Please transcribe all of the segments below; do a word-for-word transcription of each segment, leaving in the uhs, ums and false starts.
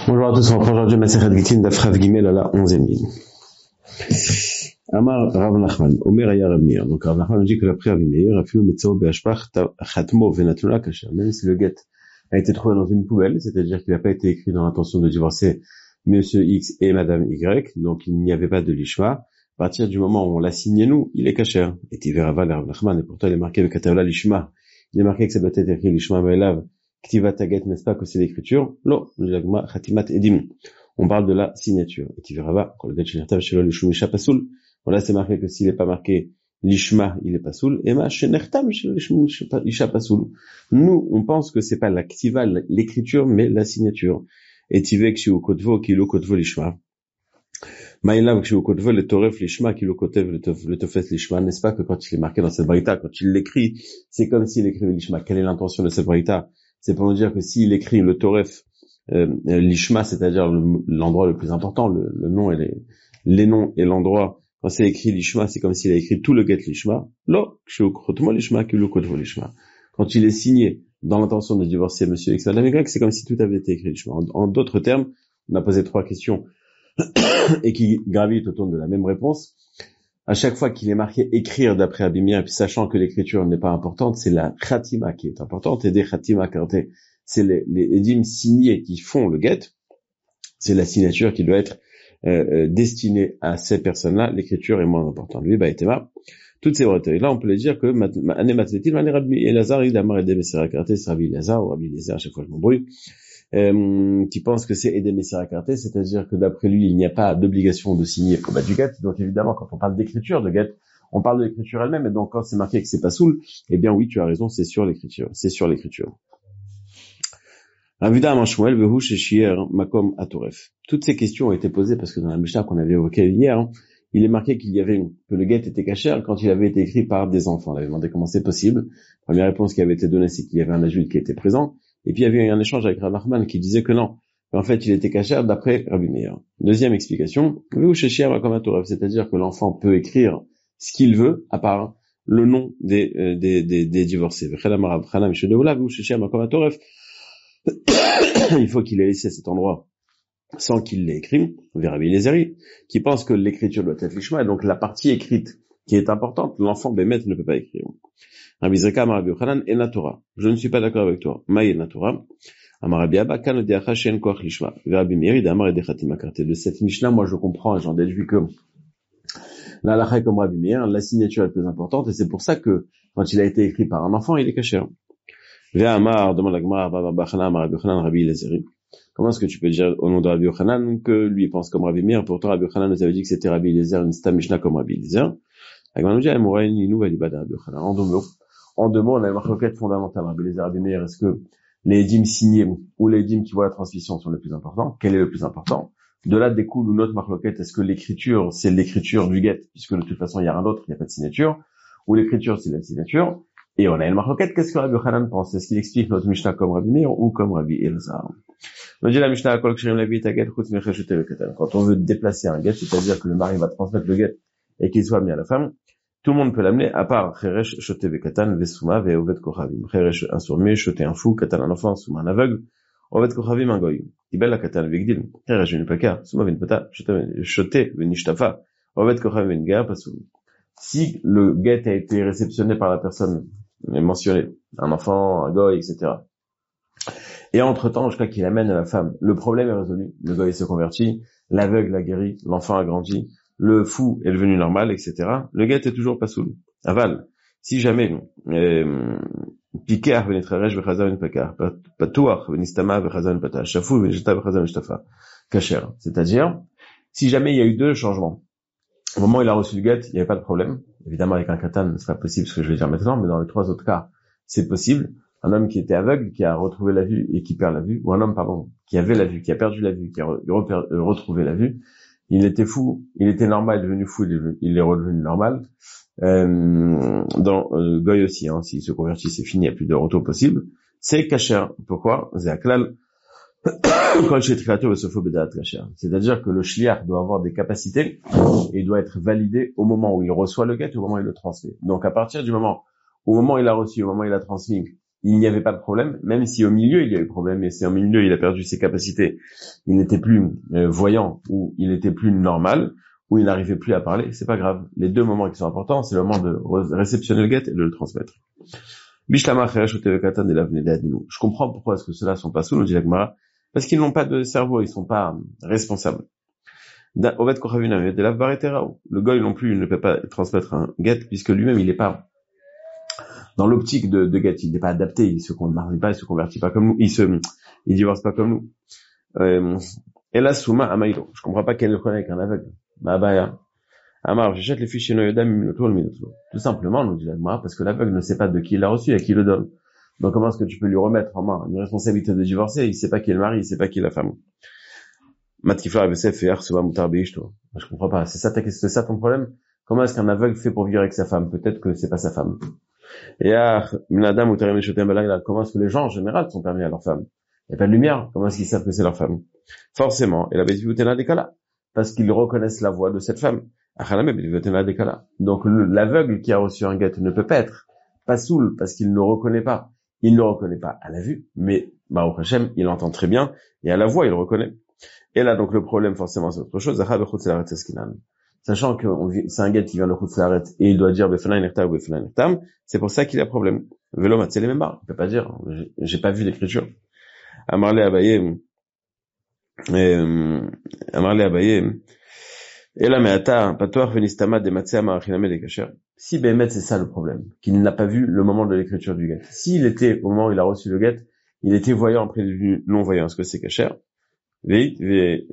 Bonjour à tous, on reprend aujourd'hui Masechet Gittin d'Af Rav Gimel à la onzième ligne. Amar Rav Nachman, Omer Aya Rav Meir. Donc Rav Nachman dit que l'après Rav Meir, Afilu Metzao Be'ashpach Chatmo Venatuna Kasher. Même si le get a été trouvé dans une poubelle, c'est-à-dire qu'il n'a pas été écrit dans l'intention de divorcer Monsieur X et Madame Y, donc il n'y avait pas de lishma. À partir du moment où on l'a signé nous, il est kasher. Et Tiverava Rav Nachman, et pourtant il est marqué Bekatavla lishma. Il est marqué que ça doit être écrit lishma Ve'elav. Ktiva Taget, n'est-ce pas que c'est l'écriture? Lo, Khatimat Edim. On parle de la signature. Et tu verras, quand le get Shenirtav Shelo Lishum Isha Pasoul, voilà, c'est marqué que s'il n'est pas marqué Lishma, il est Pasoul, et ma Shenirtav Shelo Lishum Isha Pasoul. Nous, on pense que c'est pas la Ktiva, l'écriture, mais la signature. Et tu veux que chez Ukotvo, qui lo Kotvo Lishma. Maïlav, que chez Ukotvo, le Toref Lishma, qui lo Kotev, le Tofes Lishma, n'est-ce pas que quand il est marqué dans cette braïta, quand il l'écrit, c'est comme s'il écrivait Lishma. Quelle est l'intention de cette braïta? C'est pour nous dire que s'il écrit le Toref, euh, l'Ishma, c'est-à-dire le, l'endroit le plus important, le, le nom et les, les noms et l'endroit, quand c'est écrit l'Ishma, c'est comme s'il a écrit tout le get l'Ishma. Lo, l'Ishma, que le Kodvo l'Ishma. Quand il est signé dans l'intention de divorcer Monsieur X, Madame Y, c'est comme si tout avait été écrit l'Ishma. En, en d'autres termes, on a posé trois questions et qui gravitent autour de la même réponse. À chaque fois qu'il est marqué écrire d'après Abimir, et puis sachant que l'écriture n'est pas importante, c'est la khatima qui est importante, et des khatima, c'est les, les édims signés qui font le get, c'est la signature qui doit être euh, destinée à ces personnes-là, l'écriture est moins importante. Lui, bah, Etema, toutes ces reteils. Là, on peut les dire que, Ané Matletil, Ané Rabbi Elazar, il a marre Edem Mesera Karté, c'est Rabbi Elazar, ou Rabbi Elazar, à chaque fois je m'embrouille, Euh, qui pense que c'est Edem Mesera Karté, c'est-à-dire que d'après lui, il n'y a pas d'obligation de signer au bas du get. Donc évidemment, quand on parle d'écriture de get, on parle de l'écriture elle-même, et donc quand c'est marqué que c'est pas soul, eh bien oui, tu as raison, c'est sur l'écriture, c'est sur l'écriture. Toutes ces questions ont été posées parce que dans la Mishnah qu'on avait évoquée hier, hein, il est marqué qu'il y avait que le get était kasher quand il avait été écrit par des enfants. On avait demandé comment c'est possible. Première réponse qui avait été donnée, c'est qu'il y avait un adulte qui était présent. Et puis il y avait eu un échange avec Rav Nachman qui disait que non. En fait, il était kasher d'après Rabbi Meir. Deuxième explication, c'est-à-dire que l'enfant peut écrire ce qu'il veut, à part le nom des, euh, des, des, des divorcés. Il faut qu'il ait laissé cet endroit sans qu'il l'ait écrit. On verra Rabbi Eliezer, qui pense que l'écriture doit être l'ishma, et donc la partie écrite qui est importante, l'enfant bémet ne peut pas écrire. Rabbi Zreka, Rabbi Yochanan, et Natora. Je ne suis pas d'accord avec toi. Maï et Natora. Rabbi Abba, Kan Deacha Shen Koach Lishma. Rabbi Meir, Damar et Dechatima Karté. De cette Mishnah, moi je comprends et j'en déduis que la halakha est comme Rabbi Meir, la signature est plus importante, et c'est pour ça que quand il a été écrit par un enfant, il est caché. Ve'amar, demande la Gemara, Rabbi Yochanan, Rabbi Yochanan, Rabbi Eliezer. Comment est-ce que tu peux dire au nom de Rabbi Yochanan que lui pense comme Rabbi Meir, pourtant Rabbi Yochanan nous avait dit que c'était Rabbi Eliezer, une sta Mishnah comme Rabbi Eliezer. En deux mots, en deux mots, on a une marquette fondamentale. Rabbi Eliezer, Rabbi Meir, est-ce que les dîmes signés ou les dîmes qui voient la transmission sont les plus importants? Quel est le plus important? De là découle une autre marquette. Est-ce que l'écriture, c'est l'écriture du get, puisque de toute façon, il y a rien d'autre, il n'y a pas de signature, ou l'écriture, c'est la signature? Et on a une marquette. Qu'est-ce que Rabbi Yochanan pense? Est-ce qu'il explique notre Mishnah comme Rabbi Meir ou comme Rabbi Eliezer? On dit la Mishnah, quand on veut déplacer un get, c'est-à-dire que le mari va transmettre le get et qu'il soit mis à la femme, tout le monde peut l'amener, à part Cheresh, Shoté, Vekatan, Vesuma, Veovet, Kochavim. Cheresh, un sourd-muet, Shoté, un fou, Katan, un enfant, Souma, un aveugle, Ovet, Kochavim, un goy. Ibel, Katan, Vegdil, Cheresh, une paka, Souma, Venpata, Shoté, Venishtafa, Ovet, Kochavim, Venga, Pasou. Si le get a été réceptionné par la personne mentionnée, un enfant, un goy, et cetera, et entre-temps, jusqu'à qu'il amène à la femme, le problème est résolu, le goy se convertit, l'aveugle a guéri, l'enfant a grandi, le fou est devenu normal, et cetera. Le get est toujours pas soul. Aval. Si jamais, Pikar venitreresh vechazar venipakar, patouach venistama vechazar venipata, shafou venjeta vechazar venishtafa, kacher. C'est-à-dire, si jamais il y a eu deux changements, au moment où il a reçu le get, il n'y avait pas de problème. Évidemment, avec un katan, c'est pas possible, ce que je vais dire maintenant, mais dans les trois autres cas, c'est possible. Un homme qui était aveugle, qui a retrouvé la vue et qui perd la vue, ou un homme, pardon, qui avait la vue, qui a perdu la vue, qui a retrouvé la vue, il était fou, il était normal, il est devenu fou, il est, il est redevenu normal. Euh, dans euh, Goy aussi, hein, s'il se convertit, c'est fini, il n'y a plus de retour possible. C'est kasher. Pourquoi? C'est-à-dire que le shliach doit avoir des capacités et il doit être validé au moment où il reçoit le get, au moment où il le transmet. Donc à partir du moment, au moment où il a reçu, au moment où il a transmis, il n'y avait pas de problème, même si au milieu il y a eu problème, et si au milieu il a perdu ses capacités, il n'était plus euh, voyant, ou il n'était plus normal, ou il n'arrivait plus à parler, c'est pas grave. Les deux moments qui sont importants, c'est le moment de réceptionner le get et de le transmettre. Je comprends pourquoi est-ce que ceux-là sont pas sous, nous dit la Gemara, parce qu'ils n'ont pas de cerveau, ils sont pas responsables. Le goy non plus, il ne peut pas transmettre un get, puisque lui-même, il n'est pas dans l'optique de, de get, il n'est pas adapté, il se marie pas, il se convertit pas comme nous, il se, il divorce pas comme nous. Euh, et là, Souma Amaïlo, je comprends pas qu'elle le connaît avec un aveugle. Bah, bah, Amar, j'achète les fichiers Noyodam, tout simplement, nous dit la Gemara, parce que l'aveugle ne sait pas de qui il l'a reçu et à qui il le donne. Donc comment est-ce que tu peux lui remettre en main une responsabilité de divorcer? Il sait pas qui est le mari, il sait pas qui est la femme. Matkifla A B C F R Souma Moutar Beishto. Je comprends pas. C'est ça ta question, c'est ça ton problème? Comment est-ce qu'un aveugle fait pour vivre avec sa femme? Peut-être que c'est pas sa femme. Et ah, Minadam ou Tarim Shotem Balayla, comment est-ce que les gens en général sont permis à leur femme? Il n'y a pas de lumière. Comment est-ce qu'ils savent que c'est leur femme? Forcément. Et la Bézivutena Dekala. Parce qu'ils reconnaissent la voix de cette femme. Donc l'aveugle qui a reçu un get ne peut pas être pas soul parce qu'il ne reconnaît pas. Il ne reconnaît pas à la vue, mais bah, au Hachem, il entend très bien et à la voix, il reconnaît. Et là, donc le problème, forcément, c'est autre chose. Sachant que on, c'est un get qui vient de Chutzlaret et il doit dire Befana Nertam ou Befana Nertam, c'est pour ça qu'il a problème. Velo Matzele Membar, il peut pas dire, j'ai, j'ai pas vu l'écriture. Amarle Abaye, Amarle Abaye, et là, mais attends, patoir venistama de matzea marachiname de kasher. Si Bémet, c'est ça le problème, qu'il n'a pas vu le moment de l'écriture du get. S'il était, au moment où il a reçu le get, il était voyant après devenu non-voyant, est-ce que c'est kasher? Veit, ve,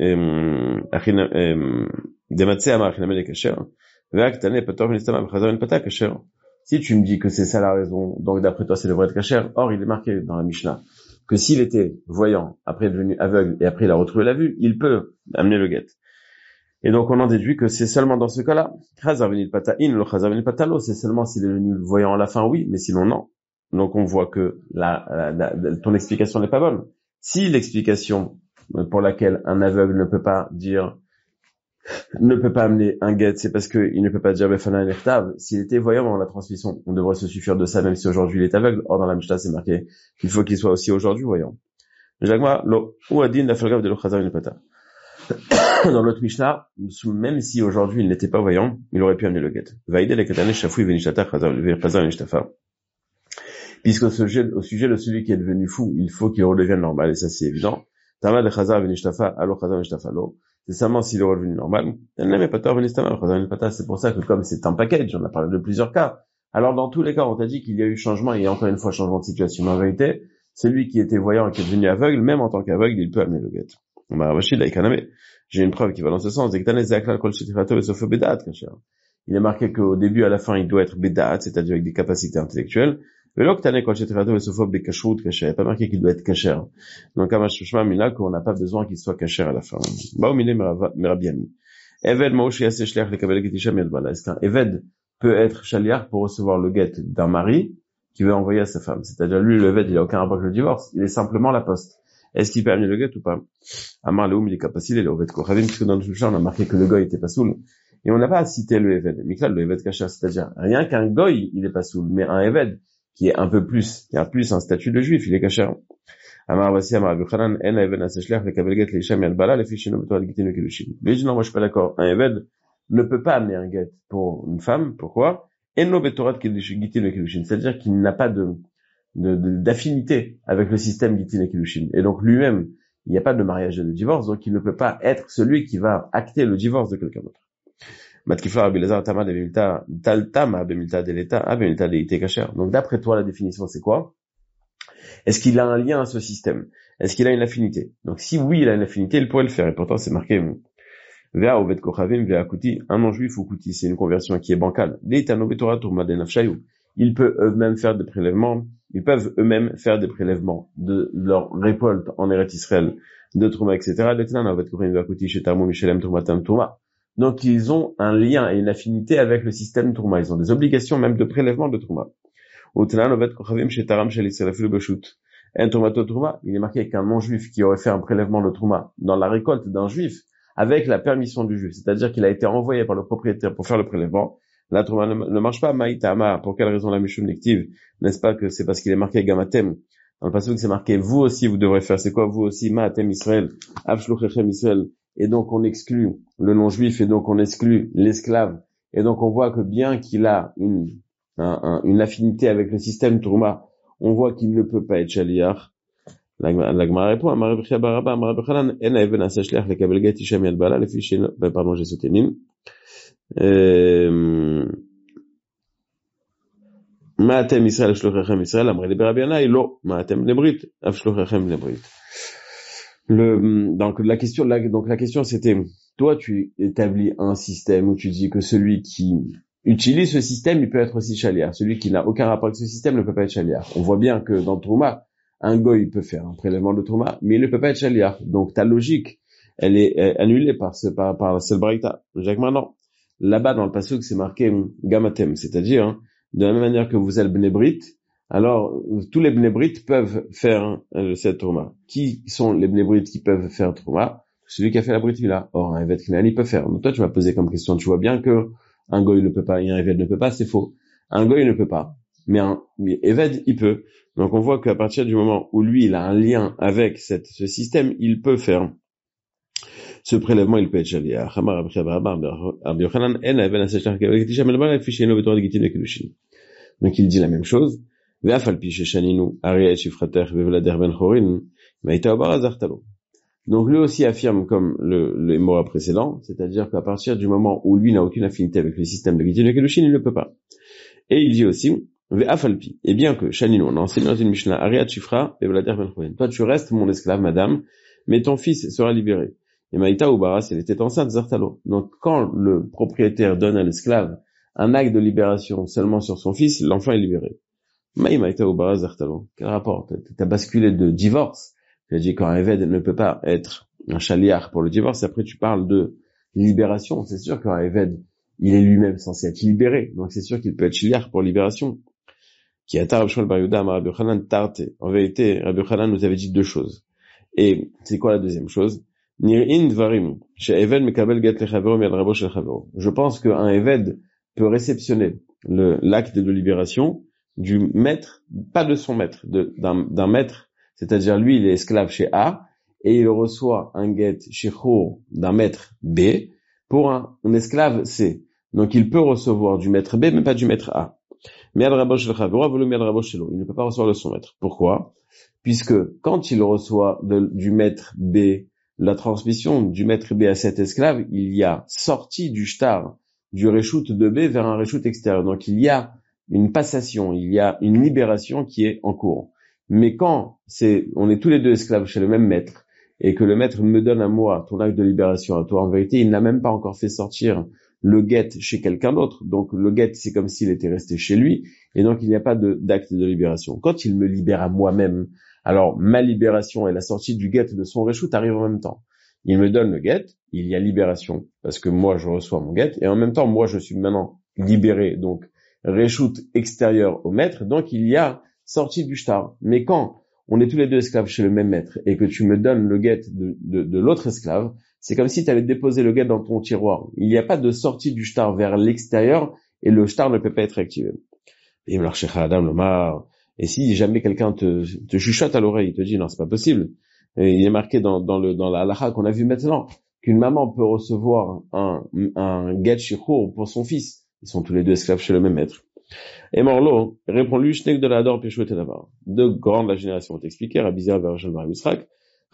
de matzea marachiname de kasher. Ve'aktane, patoir venistama b'chazar pata kasher. Si tu me dis que c'est ça la raison, donc d'après toi, c'est le vrai de kasher, or, il est marqué dans la Mishnah que s'il était voyant, après devenu aveugle, et après il a retrouvé la vue, il peut amener le get. Et donc, on en déduit que c'est seulement dans ce cas-là. C'est seulement s'il est devenu voyant à la fin, oui, mais sinon, non. Donc, on voit que la, la, la, ton explication n'est pas bonne. Si l'explication pour laquelle un aveugle ne peut pas dire, ne peut pas amener un get, c'est parce qu'il ne peut pas dire Befana Nertav. S'il était voyant dans la transmission, on devrait se suffire de ça, même si aujourd'hui il est aveugle. Or, dans la Mishnah, c'est marqué qu'il faut qu'il soit aussi aujourd'hui voyant. Jagma, lo, ou adin la falgav de lo chazar pata. Dans l'autre Mishnah, même si aujourd'hui il n'était pas voyant, il aurait pu amener le get. Puisque au sujet, au sujet de celui qui est devenu fou, il faut qu'il redevienne normal, et ça c'est évident. C'est seulement s'il est redevenu normal. C'est pour ça que comme c'est un package, on a parlé de plusieurs cas. Alors dans tous les cas, on t'a dit qu'il y a eu changement, et encore une fois changement de situation. Mais en vérité, celui qui était voyant et qui est devenu aveugle, même en tant qu'aveugle, il peut amener le get. J'ai une preuve qui va dans ce sens. Il est marqué qu'au début, à la fin, il doit être béda'at, c'est-à-dire avec des capacités intellectuelles. Il n'y a pas marqué qu'il doit être kasher. Donc, qu'on n'a pas besoin qu'il soit kasher à la fin. Est-ce qu'un Eved peut être shaliach pour recevoir le get d'un mari qui veut envoyer à sa femme? C'est-à-dire, lui, le Eved, il a aucun rapport avec le divorce. Il est simplement la poste. Est-ce qu'il peut amener le get ou pas? Amar Leoum, il est capacité, il est Oved Kochavim, puisque dans le Shushan, on a marqué que le goy était pas soul. Et on n'a pas cité le Eved. Miklal, le Eved Kasher, c'est-à-dire, rien qu'un goy, il est pas soul, mais un Eved, qui est un peu plus, qui a plus un statut de juif, il est Kasher. Amar Vassi, Amar Abuchanan, En Eved Aseshlech, le Kabel Get, le Isham Yadbala, le Fichino, le Toal Gitin, le Kilushin. Lui dit, non, moi je suis pas d'accord. Un Eved ne peut pas amener un get pour une femme. Pourquoi? Enno Betorat Gitin, le Kilushin. C'est-à-dire qu'il n'a pas de, De, de, d'affinité avec le système Gitin et Kilushin. Et donc lui-même, il n'y a pas de mariage et de divorce, donc il ne peut pas être celui qui va acter le divorce de quelqu'un d'autre. Donc d'après toi, la définition c'est quoi? Est-ce qu'il a un lien à ce système? Est-ce qu'il a une affinité? Donc si oui, il a une affinité, il pourrait le faire. Et pourtant c'est marqué Vea Oved Kochavim, Vea Kuti, un non-juif ou Kuti, c'est une conversion qui est bancale. Ils peuvent eux-mêmes faire des prélèvements, ils peuvent eux-mêmes faire des prélèvements de leur récolte en Eretz Israël, de Trouma, et cetera. Donc ils ont un lien et une affinité avec le système Trouma. Ils ont des obligations même de prélèvement de Trouma. Il est marqué qu'un non-juif qui aurait fait un prélèvement de Trouma dans la récolte d'un juif, avec la permission du juif, c'est-à-dire qu'il a été envoyé par le propriétaire pour faire le prélèvement, la Trouma ne, ne marche pas. Maïtama, pour quelle raison la Mishum Nektiv? N'est-ce pas que c'est parce qu'il est marqué Gamatem? Dans le passage, c'est marqué, vous aussi, vous devrez faire. C'est quoi, vous aussi? Ma'atem Israël, Avshluchechem Israël. Et donc, on exclut le non-juif, et donc on exclut l'esclave. Et donc, on voit que bien qu'il a une, un, un, une affinité avec le système Trouma, on voit qu'il ne peut pas être Shaliach. La Gemara répond, Amar Bechia Baraba, Amar Bechanan, En Even Asa Shliach lekabel get Isha miad Bala, lefi sheno, pardon, j'ai sauté Nim. Ma'atem Israël, Avshluchechem Israël, Amar le Berabi Anai, lo, Ma'atem Lebrit, Avshluchechem Lebrit. Le, donc la question, la, donc la question c'était, toi tu établis un système où tu dis que celui qui utilise ce système, il peut être aussi Shaliach. Celui qui n'a aucun rapport avec ce système ne peut pas être Shaliach. On voit bien que dans Trouma, un goy peut faire un prélèvement de Trouma, mais il ne peut pas être Shaliach. Donc ta logique, elle est annulée par ce, par, par ce braïta. Jacques maintenant, là-bas dans le pasuk c'est marqué Gamatem, c'est-à-dire, hein, de la même manière que vous êtes Bnei Brit, alors tous les Bnei Brit peuvent faire euh, cette Trouma. Qui sont les Bnei Brit qui peuvent faire Trouma? Celui qui a fait la Brit Mila. Or, un Evet Knan, il peut faire. Donc toi, tu m'as posé comme question, tu vois bien que un goy ne peut pas, et un Evet ne peut pas, c'est faux. Un goy ne peut pas, mais un mais Evet, il peut. Donc on voit qu'à partir du moment où lui, il a un lien avec cette, ce système, il peut faire ce prélèvement, il peut être Shaliach. Donc il dit la même chose. Donc lui aussi affirme comme le, le Mora précédent, c'est-à-dire qu'à partir du moment où lui n'a aucune affinité avec le système de Gittin et Kedushin, il ne peut pas. Et il dit aussi, Ve'afalpi, et bien que Shaninu, on a enseigné dans une Mishnah, Ariat Shifra, Vevelader Ben Chorin. Toi tu restes mon esclave, madame, mais ton fils sera libéré. Et Maïta ou Baras, elle était enceinte, Zartalo. Donc quand le propriétaire donne à l'esclave un acte de libération seulement sur son fils, l'enfant est libéré. Maïta ou Baras, Zartalo. Quel rapport? T'as basculé de divorce. Tu as dit qu'un Eved ne peut pas être un Shaliach pour le divorce, après tu parles de libération. C'est sûr qu'un Eved, il est lui-même censé être libéré. Donc c'est sûr qu'il peut être Shaliach pour libération. Qui a Rabbi Shmuel bar Yehuda, Rabbi Yochanan tarte. En vérité, Rabbi Yochanan nous avait dit deux choses. Et c'est quoi la deuxième chose? Nir'in dvarim, chez Eved mekabel get lechavero miad rabo shel chavero. Je pense qu'un Eved peut réceptionner le, l'acte de libération du maître, pas de son maître, de, d'un, d'un maître, c'est-à-dire lui, il est esclave chez A, et il reçoit un get shichur d'un maître B pour un, un esclave C. Donc il peut recevoir du maître B, mais pas du maître A. Miad rabo shel chavero, avolu miad rabo shelo. Il ne peut pas recevoir de son maître. Pourquoi? Puisque quand il reçoit de, du maître B, la transmission du maître B à cet esclave, il y a sortie du shtar, du reshoot de B vers un reshoot extérieur. Donc il y a une passation, il y a une libération qui est en cours. Mais quand c'est, on est tous les deux esclaves chez le même maître, et que le maître me donne à moi ton acte de libération à toi, en vérité, il n'a même pas encore fait sortir le guet chez quelqu'un d'autre. Donc le guet, c'est comme s'il était resté chez lui, et donc il n'y a pas de, d'acte de libération. Quand il me libère à moi-même, alors ma libération et la sortie du guet de son reshoot arrivent en même temps. Il me donne le guet, il y a libération, parce que moi je reçois mon guet, et en même temps moi je suis maintenant libéré, donc reshoot extérieur au maître, donc il y a sortie du shtar. Mais quand on est tous les deux esclaves chez le même maître, et que tu me donnes le guet de, de, de l'autre esclave, c'est comme si tu avais déposé le guet dans ton tiroir. Il n'y a pas de sortie du shtar vers l'extérieur, et le shtar ne peut pas être activé. Et Et si jamais quelqu'un te, te chuchote à l'oreille, il te dit non, c'est pas possible. Et il est marqué dans, dans le dans la halakha qu'on a vu maintenant qu'une maman peut recevoir un un get shichur pour son fils. Ils sont tous les deux esclaves chez le même maître. Et Morlo répond-lui shnek de l'ador péchou et d'abord. Deux grands de la génération ont expliqué Rabbi Zera bar Bar Misrak.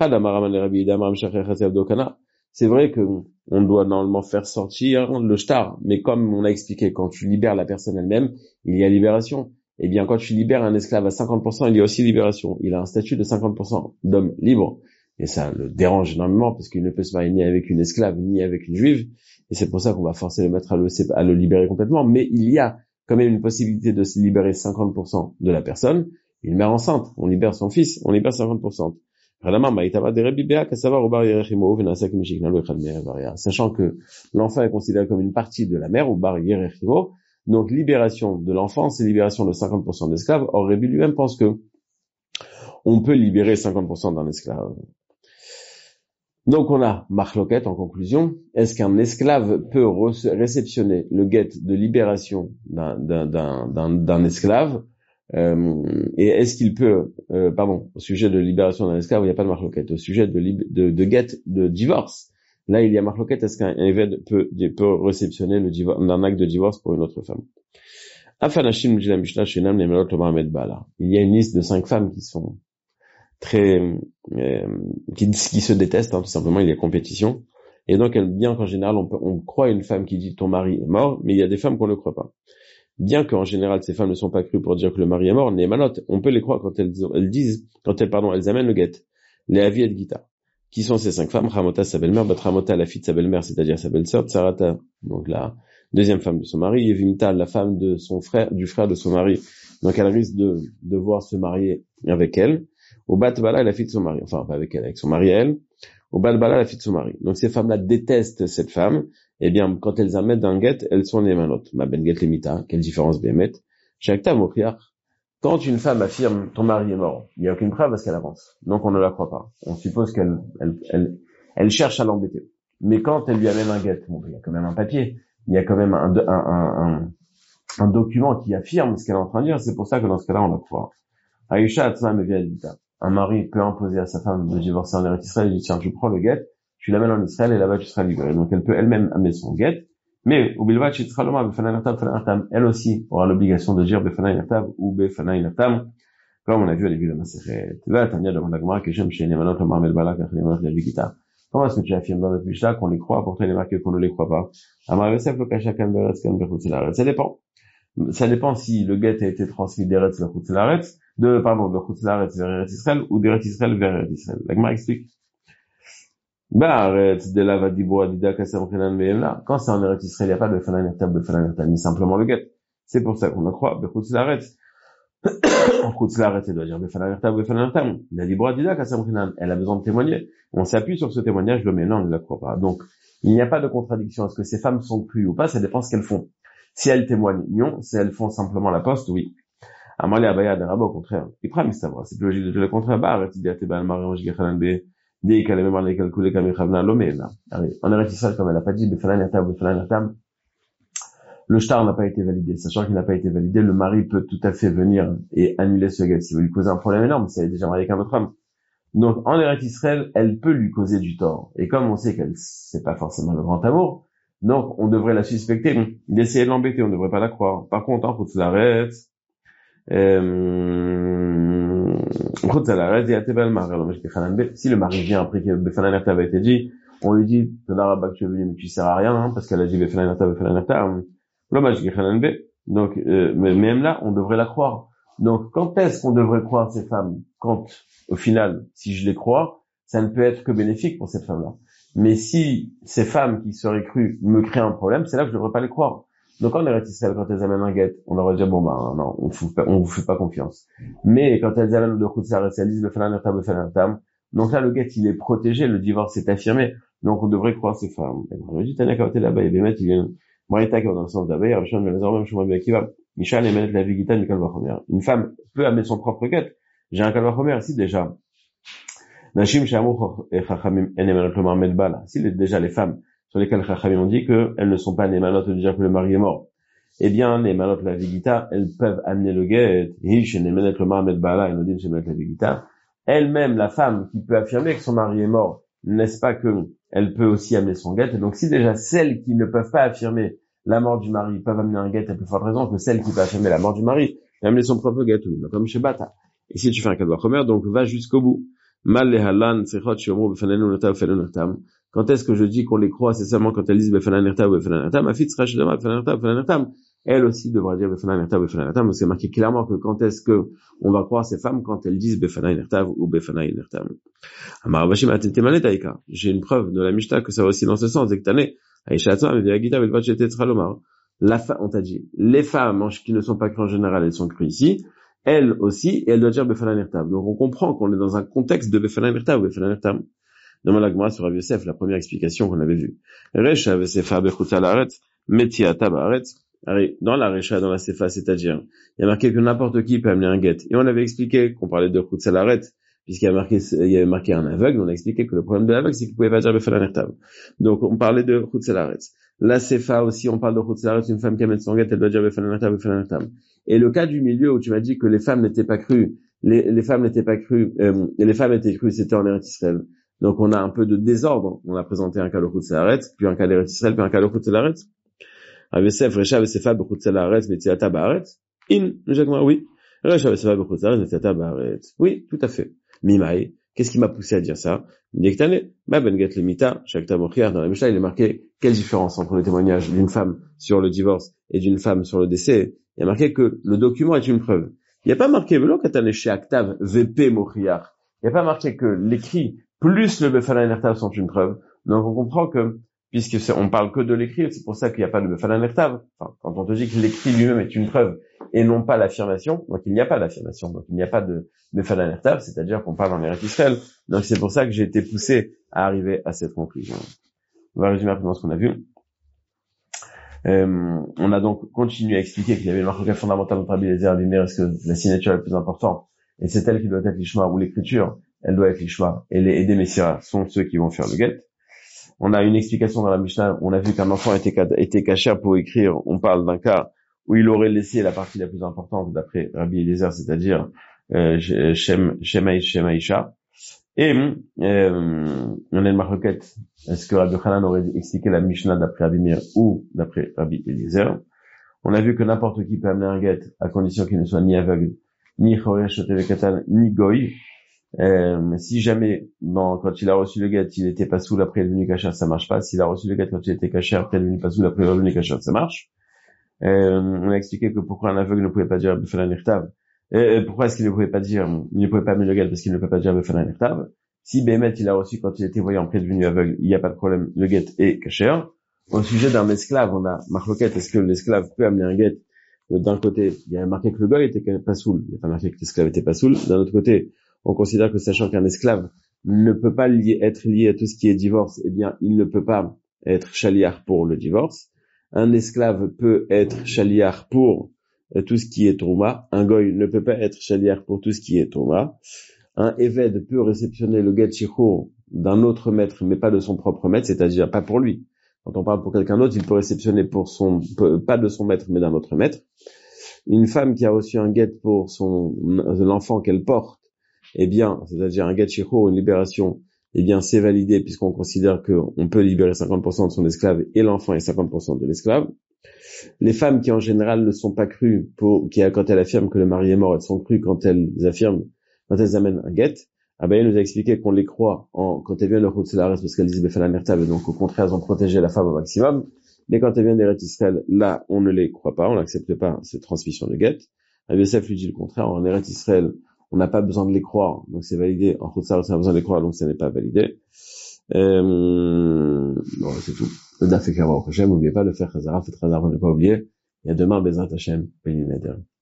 C'est vrai que on doit normalement faire sortir le shtar, mais comme on a expliqué, quand tu libères la personne elle-même, il y a libération. Eh bien, quand tu libères un esclave à cinquante pour cent, il y a aussi libération. Il a un statut de cinquante pour cent d'homme libre. Et ça le dérange énormément parce qu'il ne peut se marier ni avec une esclave, ni avec une juive. Et c'est pour ça qu'on va forcer le maître à le, à le libérer complètement. Mais il y a quand même une possibilité de se libérer cinquante pour cent de la personne. Une mère enceinte, on libère son fils, on libère cinquante pour cent. Sachant que l'enfant est considéré comme une partie de la mère, ou bar yerechimo. Donc, libération de l'enfant, c'est libération de cinquante pour cent d'esclaves. Or, Rébi lui-même pense que on peut libérer cinquante pour cent d'un esclave. Donc on a marloquette en conclusion. Est-ce qu'un esclave peut re- réceptionner le guet de libération d'un, d'un, d'un, d'un, d'un esclave euh, et est-ce qu'il peut, euh, pardon, au sujet de libération d'un esclave, il n'y a pas de marloquette. Au sujet de, lib- de, de guet de divorce, là il y a marloquette. Est-ce qu'un évêque peut, peut réceptionner le divorce, d'un acte de divorce pour une autre femme? Il y a une liste de cinq femmes qui sont très euh, qui, qui se détestent, hein, tout simplement. Il y a compétition, et donc elle, bien qu'en général on, peut, on croit une femme qui dit ton mari est mort, mais il y a des femmes qu'on ne croit pas. Bien qu'en général ces femmes ne sont pas crues pour dire que le mari est mort, les manotes, on peut les croire quand elles, elles disent, quand elles pardon, elles amènent le guet. Les Avi et Gita. Qui sont ces cinq femmes? Ramota, sa belle-mère, Batramota, la fille de sa belle-mère, c'est-à-dire sa belle-sœur, Tsarata, donc la deuxième femme de son mari, Yevimta, la femme de son frère, du frère de son mari, donc elle risque de devoir se marier avec elle. Au Bat Bala, la fille de son mari, enfin pas avec elle, avec son mari elle. Au Bat Bala, la fille de son mari. Donc ces femmes-là détestent cette femme. Eh bien, quand elles amènent un guet, elles sont les manotes. Ma ben guet lemita, quelle différence bémet. Shakta mochiach. Quand une femme affirme ton mari est mort, il n'y a aucune preuve parce qu'elle avance. Donc on ne la croit pas. On suppose qu'elle elle, elle, elle cherche à l'embêter. Mais quand elle lui amène un guet, bon, il y a quand même un papier, il y a quand même un, un, un, un, un document qui affirme ce qu'elle est en train de dire. C'est pour ça que dans ce cas-là, on la croit. Aïcha Atzma me vient un mari peut imposer à sa femme de divorcer en Eretz Israël. Il dit tiens, je prends le guet, tu l'amènes en Israël et là-bas tu seras libéré. Donc elle peut elle-même amener son guet. Mais elle aussi aura l'obligation de dire Befanai Nertav ou Befanai Nertam, comme on a vu au début de la Masechet. Là, Tania demande à Gemara que j'aime chez Nemanot le Marmel Balak, Nemanot la Vigita. Comment est-ce que tu affirmes dans notre Mishnah qu'on les croit, pourtant il est marqué qu'on ne les croit pas? Amar Yosef le Kasha Kan Beretz Kan Bechutz Laaretz. Ça dépend. Ça dépend si le guet a été transmis d'Eretz vers Chutz Laaretz, de pardon de Chutz Laaretz vers Eretz Israël ou d'Eretz Israël vers Eretz Israël. La Gemara explique. Bah, de la Vadibo Adida Kasem Chenan Me'emla. Quand c'est en Eretz Israël, il n'y a pas de Fanay Nertab, de Fanay Nertab, mais simplement le guet. C'est pour ça qu'on le croit, Bechutz Laaretz. En Chutz Laaretz, elle doit dire Befanay Nertab, Befanay Nertab. La Dibo Adida Kasem Chenan, elle a besoin de témoigner. On s'appuie sur ce témoignage, mais non, on ne la croit pas. Donc, il n'y a pas de contradiction. Est-ce que ces femmes sont crues ou pas? Ça dépend ce qu'elles font. Si elles témoignent, non. Si elles font simplement la poste, oui. Amali Abaya de Rabba, au contraire. Il prend Mistavra. C'est plus logique de dire le contraire. Bah, arrête d'y atteindre, Marion, Jgechanan, B. Dès qu'elle est même les calculer comme Chavna Lomé, là. En Eretz Israël, comme elle n'a pas dit, Befanai Nertab, Befanai Nertab, le shtar n'a pas été validé. Sachant qu'il n'a pas été validé, le mari peut tout à fait venir et annuler ce guet. Ça veut lui causer un problème énorme, si elle est déjà mariée avec un autre homme. Donc, en Eretz Israël, elle peut lui causer du tort. Et comme on sait qu'elle, c'est pas forcément le grand amour, donc, on devrait la suspecter, d'essayer de l'embêter, on ne devrait pas la croire. Par contre, en Chutz Laaretz, euh, Chutz Laaretz, il y a Tebel Maral, si le mari vient après que Befanai Nertab a été dit, on lui dit, Toda Rabba que tu es venu, mais tu sers à rien, hein, parce qu'elle a dit Befanai Nertab, Befanai Nertab, donc, euh, mais même là, on devrait la croire. Donc, quand est-ce qu'on devrait croire ces femmes? Quand, au final, si je les crois, ça ne peut être que bénéfique pour cette femme-là. Mais si ces femmes qui seraient crues me créent un problème, c'est là que je ne devrais pas les croire. Donc en Eretz Israël, quand elles amènent un guet, on leur va dire bon ben non, on ne vous fait pas confiance. Mais quand elles amènent le Chutz Laaretz, elles disent le Fanai Nertab, le Fanai Nertab, donc là le guet il est protégé, le divorce est affirmé, donc on devrait croire ces femmes. On dit Tania Kavaté là-bas, il y a il y a une Marita qui va dans le sens d'Abbé, Rishon Ben Azor, même Shmuel Ben Akiva, Misha les la Vigita, Mikal Vachomer. Une femme peut amener son propre guet. J'ai un Kal Vachomer ici déjà. Nashim Shamou Chachamim Enemanot le Marmed Bala. Si déjà les femmes sur lesquelles Chachamim ont dit qu'elles ne sont pas Nemanot de dire que le mari est mort, eh bien, Nemanot la Vigita, elles peuvent amener le guet, Hish Enemanot le Marmed Bala, et Nodin Shemanot la Vigita. Elle-même, la femme qui peut affirmer que son mari est mort, n'est-ce pas que elle peut aussi amener son guet? Et donc si déjà celles qui ne peuvent pas affirmer la mort du mari peuvent amener un guet, à plus forte raison que celles qui peuvent affirmer la mort du mari, amener son propre guet, comme chez Bata. Et si tu fais un Kal Vachomer, donc va jusqu'au bout. Mal lehalan sechot shomu befanenu nertam befanenu nertam. Quand est-ce que je dis qu'on les croit? C'est seulement quand elles disent befanenu nertam befanenu nertam. Afitz rachidama befanenu nertam befanenu nertam. Elle aussi devra dire befanenu nertam befanenu nertam. C'est marqué clairement que quand est-ce que on va croire ces femmes quand elles disent befanenu nertam ou befanenu nertam. Amar Bashim atentemane taika. J'ai une preuve de la Mishnah que ça va aussi dans ce sens. Dès que t'année, Aïcha Atzma me dit Agita belvat shetetzra lomar. La femme, on t'a dit, les femmes qui ne sont pas crues en général, elles sont crues ici. Elle aussi, et elle doit dire Befanai Nertab. Donc on comprend qu'on est dans un contexte de Befanai Nertab ou Befanai Nertab. Demande la Gemara sur Rav Yosef, la première explication qu'on avait vue. Recha Vesefa Bechutz Laaretz, Metiata Baaretz. Dans la Recha, dans la Sefa, c'est-à-dire, il y a marqué que n'importe qui peut amener un guet. Et on avait expliqué qu'on parlait de Chutz Laaretz. puisqu'il y a marqué, il y avait marqué un aveugle, on a expliqué que le problème de l'aveugle, c'est qu'il pouvait pas dire Befal Anertav. Donc, on parlait de Chutz Laaretz. La Sefa aussi, on parle de Chutz Laaretz, une femme qui amène son guet, elle doit dire Befal Anertav, Befal Anertav. Et le cas du milieu où tu m'as dit que les femmes n'étaient pas crues, les, les femmes n'étaient pas crues, euh, et les femmes étaient crues, c'était en Eretz Israël. Donc, on a un peu de désordre. On a présenté un cas de Chutz Laaretz, puis un cas d'Eretz Israël, puis un cas de Chutz Laaretz. Avesef, Recha, Vesefa, Bechutz Laaretz, Metziata Baaretz. In, Jacques, oui. Recha, Vesefa, Bechutz Laaretz, Metziata Baaretz. Oui, tout à fait. Mimaï. Qu'est-ce qui m'a poussé à dire ça? Midektane, ma ben get limita, Shakta Mochiar, dans la Mishnah, il est marqué quelle différence entre le témoignage d'une femme sur le divorce et d'une femme sur le décès. Il y a marqué que le document est une preuve. Il n'y a pas marqué, velo katane Shaktav V P Mochiar. Il n'y a pas marqué que l'écrit plus le Befal Anertav sont une preuve. Donc on comprend que, puisque c'est, on parle que de l'écrit, c'est pour ça qu'il n'y a pas de Befal Anertav. Enfin, quand on te dit que l'écrit lui-même est une preuve et non pas l'affirmation, donc il n'y a pas d'affirmation, donc il n'y a pas de Befal Anertav, c'est-à-dire qu'on parle en Eretz Israël. Donc c'est pour ça que j'ai été poussé à arriver à cette conclusion. On va résumer rapidement ce qu'on a vu. Euh, on a donc continué à expliquer qu'il y avait une marque fondamentale entre Rabbi Eliezer et Rabbi Meir, est-ce que la signature est le plus important, et c'est elle qui doit être l'ishma, ou l'écriture, elle doit être l'ishma, et les, et des messiras sont ceux qui vont faire le guet. On a une explication dans la Mishnah, on a vu qu'un enfant était, était caché pour écrire, on parle d'un cas où il aurait laissé la partie la plus importante d'après Rabbi Eliezer, c'est-à-dire euh, Shem, Shemaï, Shemaïcha. Et euh, on a une marquette. Est-ce que Rabbi Hanan aurait expliqué la Mishnah d'après Rabbi Meir ou d'après Rabbi Eliezer? On a vu que n'importe qui peut amener un guet à condition qu'il ne soit ni aveugle, ni choresh otevekatan, ni goy. Euh, si jamais, bon, quand il a reçu le guet, il était pas soul après le venu kasher, ça marche pas. S'il a reçu le guet quand il était kasher après le venu pas soul après le venu kasher, ça marche. Euh, on a expliqué que pourquoi un aveugle ne pouvait pas dire Befal Anertav. Euh, pourquoi est-ce qu'il ne pouvait pas dire, il ne pouvait pas amener le guet parce qu'il ne peut pas dire Befal Anertav. Si Bémet il a reçu quand il était voyant après le venu aveugle, il n'y a pas de problème, le guet est kasher. Au sujet d'un esclave, on a marloquette, est-ce que l'esclave peut amener un guet? D'un côté, il y a marqué que le goy était pas soul, il n'y a pas marqué que l'esclave était pas soul. D'un autre côté, on considère que sachant qu'un esclave ne peut pas lier, être lié à tout ce qui est divorce, eh bien, il ne peut pas être chaliar pour le divorce. Un esclave peut être chaliar pour euh, tout ce qui est trouma. Un goy ne peut pas être chaliar pour tout ce qui est trouma. Un éved peut réceptionner le guet shichur d'un autre maître, mais pas de son propre maître, c'est-à-dire pas pour lui. Quand on parle pour quelqu'un d'autre, il peut réceptionner pour son, pas de son maître, mais d'un autre maître. Une femme qui a reçu un guet pour son, l'enfant qu'elle porte, eh bien, c'est-à-dire un guet shichur, une libération, eh bien, c'est validé puisqu'on considère qu'on peut libérer cinquante pour cent de son esclave et l'enfant est cinquante pour cent de l'esclave. Les femmes qui en général ne sont pas crues pour, qui, quand elles affirment que le mari est mort, elles sont crues quand elles affirment, quand elles amènent un guet. Ah ben, il nous a expliqué qu'on les croit en, quand elles viennent de Chutz Laaretz parce qu'elles disent Befal Anertav, et donc au contraire, elles ont protégé la femme au maximum. Mais quand elles viennent d'Eretz Israël, là, on ne les croit pas, on n'accepte pas cette transmission de guet. Rabbi Yosef lui dit le contraire, en Eretz Israël, on n'a pas besoin de les croire, donc c'est validé. En Chutz Laaretz, on a besoin de les croire, donc ça n'est pas validé. Euh, bon, c'est tout. Le daf est clair au prochain, n'oubliez pas de faire Chazara, faites Chazara, ne pas oublier. Il y a demain, Bezrat Hashem, Béni Neder.